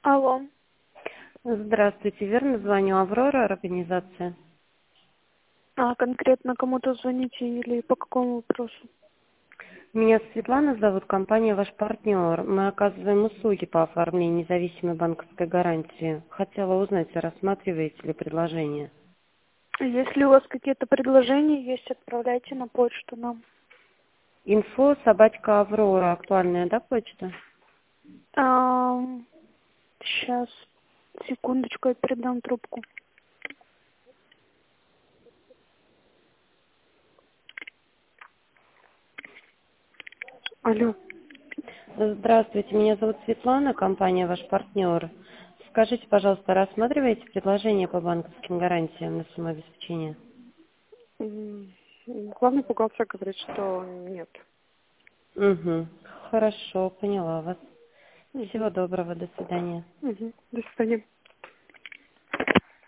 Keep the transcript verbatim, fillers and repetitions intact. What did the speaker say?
Алло. Здравствуйте, верно звоню, Аврора, организация. А конкретно кому-то звоните или по какому вопросу? Меня Светлана зовут, компания ваш партнер. Мы оказываем услуги по оформлению независимой банковской гарантии. Хотела узнать, рассматриваете ли предложение. Если у вас какие-то предложения есть, отправляйте на почту нам. Инфо собачка Аврора, актуальная, да, почта? Сейчас, секундочку, я передам трубку. Алло. Здравствуйте, меня зовут Светлана, компания ваш партнер. Скажите, пожалуйста, рассматриваете предложение по банковским гарантиям на самообеспечение? М, Главный бухгалтер говорит, что нет. Угу. Хорошо, поняла вас. Мгм. Всего доброго, до свидания. Мгм. До свидания.